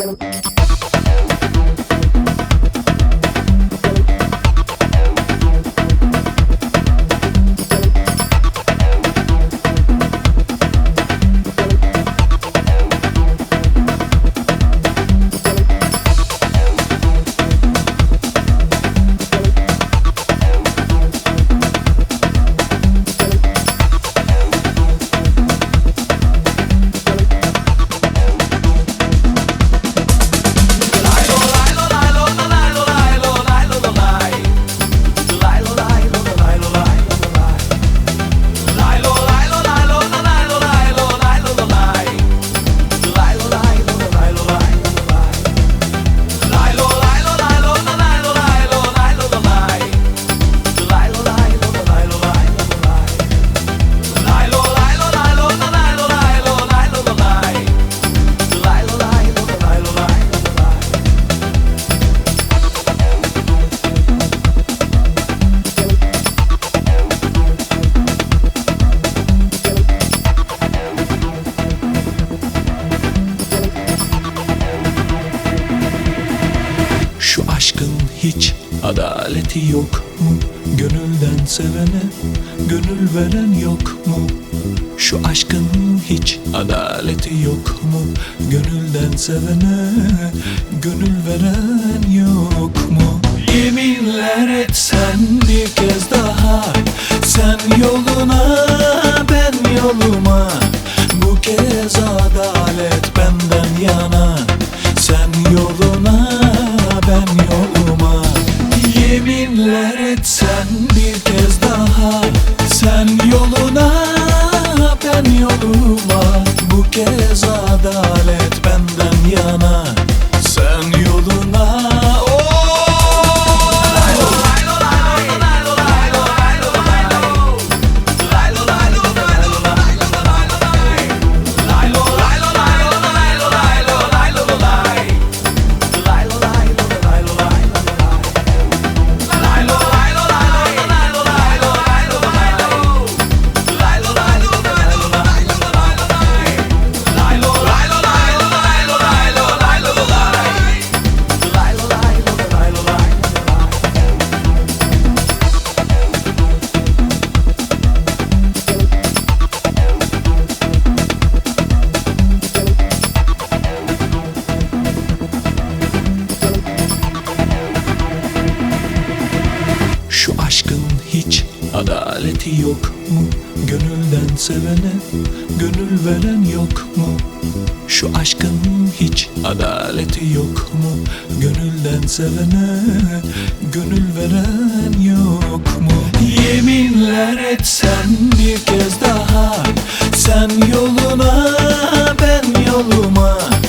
Şu aşkın hiç adaleti yok mu? Gönülden sevene gönül veren yok mu? Şu aşkın hiç adaleti yok mu? Gönülden sevene gönül veren yok mu? Yeminler etsen bir kez daha, sen yoluna ben yoluma, bu kez adalet benden yana. Sen yoluna ben yoluma. Yeminler etsen bir kez daha, sen yoluna ben yoluma, bu kez adalet benden yana. Sen yoluna şu aşkın hiç adaleti yok mu? Gönülden sevene gönül veren yok mu? Şu aşkın hiç adaleti yok mu? Gönülden sevene gönül veren yok mu? Yeminler etsen bir kez daha, sen yoluna ben yoluma,